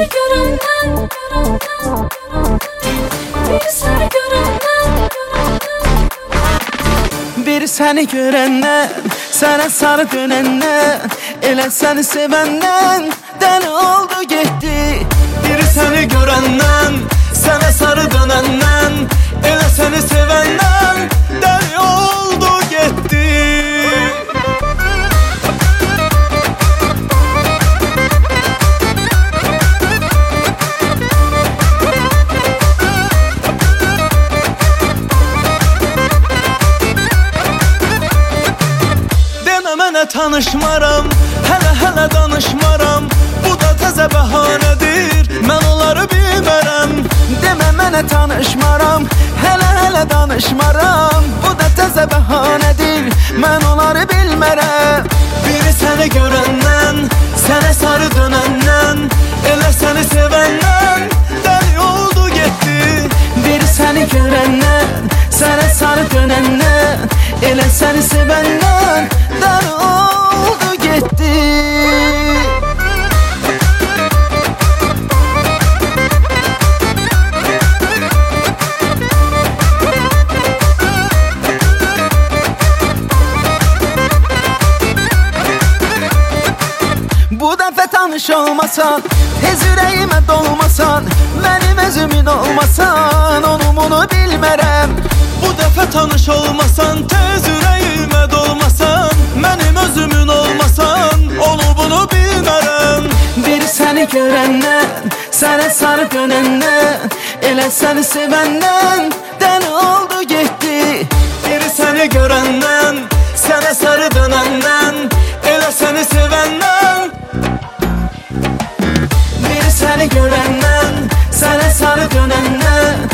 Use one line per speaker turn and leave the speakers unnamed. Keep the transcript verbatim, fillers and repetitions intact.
seni görenden, bir seni görenden,
bir seni görenden, sana sarı dönenden, elə seni sevenden, deli oldu gitti.
Bir seni görenden, sana sarı dönenden, elə seni sevenden, deli oldu gitti. Mənə tanışmaram, hələ-hələ danışmaram, bu da təzə bəhanədir, mən onları bilmərəm.
Demə mənə tanışmaram, hələ-hələ danışmaram, bu da təzə bəhanədir, mən onları bilmərəm.
Biri səni görəndən, sənə sarı dönəndən, elə səni sevəndən, dəli oldu getdi.
Biri səni görəndən, sənə sarı dönəndən, elə səni sevəndən, dəli oldu getdi. Bu dəfə tanış olmasan, tez ürəyimə dolmasan, mənim özümün olmasan, onu bunu bilmərəm.
Bu dəfə tanış olmasan, tez ürəyimə dolmasan, mənim özümün olmasan, onu bunu bilmərəm.
Bir səni görəndən, sənə sarı dönəndən, elə səni sevəndən, dəli oldu getdi.
Bir səni görəndən, sənə sarı dönəndən, elə səni sevəndən.
Bir səni görəndən, sənə sarı dönəndən,